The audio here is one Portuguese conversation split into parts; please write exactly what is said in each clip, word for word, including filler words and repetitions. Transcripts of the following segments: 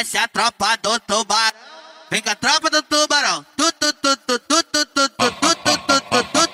Essa é a tropa do tubarão. Vem com a tropa do tubarão. Tu, tu, tu, tu, tu, tu, tu, tu, tu, tu, tu, tu, tu, tu,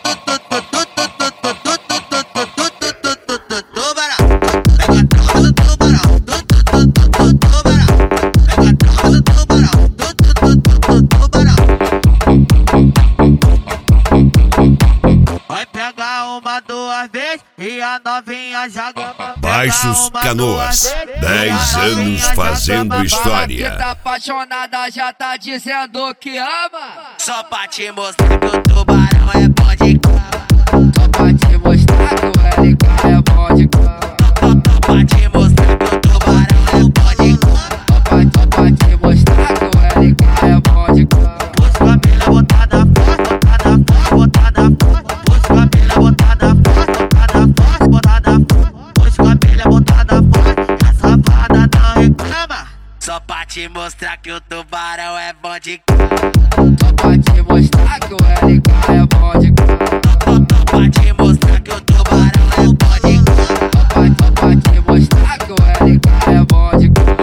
vai pegar uma, duas vezes e a novinha joga. Baixos Canoas, dez anos fazendo história. Que tá apaixonada já tá dizendo que ama. Só pra te mostrar que o tubarão é bom de cama. Só pra te mostrar que o L K é bom de cama. Só pra te mostrar que o tubarão é bom de cama. Só pra te mostrar que o L K é bom de cama. Pus família botada forte, botada forte, botada forte. Pus família botada forte, botada forte, botada forte. Pus família botada forte, a safada não reclama. Só pra te mostrar que o tubarão é bom de cama. Só pra te mostrar que o L K é bom de cama. Só pra te mostrar que o tubarão é bom de cama. Só pra te mostrar que o L K é bom de cama.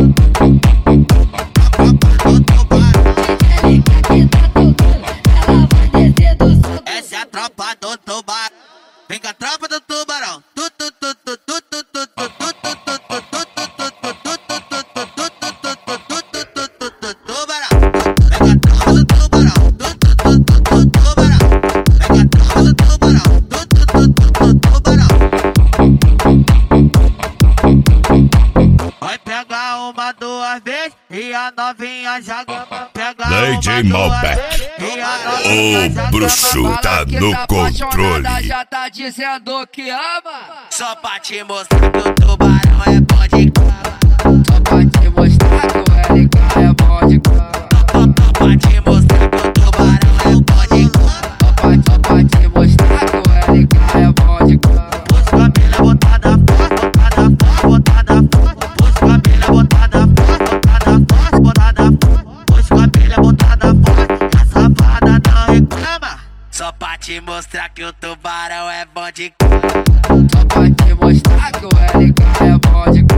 Essa é a tropa do tubarão. Vem com a tropa do tubarão. Tu, tu, tu, tu, tu, tu, tu, tu, tu, tu, tu, tu, tu, vai pegar uma, duas vezes e a novinha joga. D J Malbec, o bruxo tá no controle. Já tá dizendo que ama. Só pra te mostrar que o tubarão é bom de cama. Só pra te mostrar que o L K é bom de cama. Só pra te mostrar que o tubarão é bom de cama. Só pra te mostrar que o L K é bom de cama. Pus família botada forte, botada forte, botada forte. Pus família botada forte, botada forte, botada forte. Pus família botada forte, a safada não reclama. Só pra te mostrar que o tubarão é bom de cama. Só pra te mostrar que o L K é bom de cama.